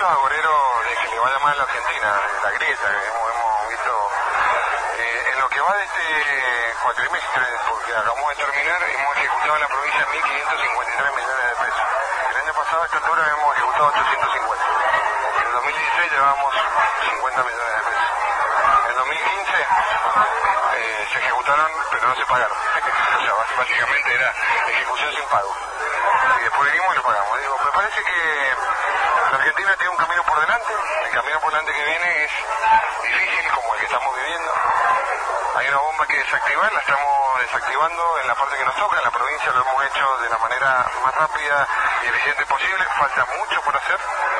muchos agoreros de que le vaya mal a la Argentina, de la grieta que hemos visto en lo que va de este cuatrimestre, porque acabamos de terminar, hemos ejecutado en la provincia 1.553 millones de pesos. El año pasado a esta altura hemos ejecutado 850. En el 2016 llevábamos 50 millones de pesos. En 2015 se ejecutaron, pero no se pagaron. O sea, básicamente era ejecución sin pago. Y después venimos y lo pagamos. Digo, me parece que la Argentina tiene un camino por delante. El camino por delante que viene es difícil, como el que estamos viviendo. Hay una bomba que desactivar, la estamos desactivando en la parte que nos toca. En la provincia lo hemos hecho de la manera más rápida y eficiente posible. Falta mucho por hacer.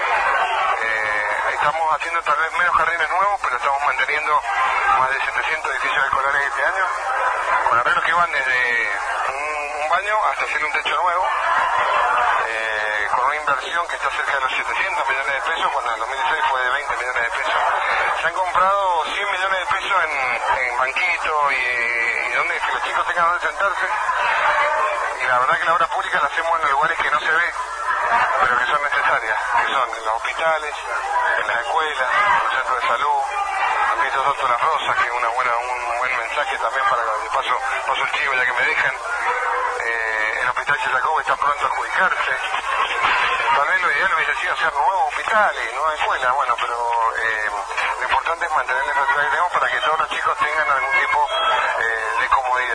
Estamos haciendo tal vez menos jardines nuevos, pero estamos manteniendo más de 700 edificios escolares este año, con arreglos que van desde un baño hasta hacer un techo nuevo, con una inversión que está cerca de los 700 millones de pesos, cuando en el 2016 fue de 20 millones de pesos. Se han comprado 100 millones de pesos en banquitos y donde que los chicos tengan donde sentarse. Y la verdad que la obra pública la hacemos en los lugares que no se ve, pero que son necesarias, que son en los hospitales, en las escuelas, en los centros de salud, en estos Doctor Las Rosas, que es un buen mensaje también para que de paso el chivo ya que me dejan. El hospital Chilacobo está pronto a adjudicarse. Tal vez lo ideal hubiese sido hacer nuevos hospitales, nuevas escuelas, bueno, pero lo importante es mantener la infraestructura que tenemos para que todos los chicos tengan algún tipo de comodidad.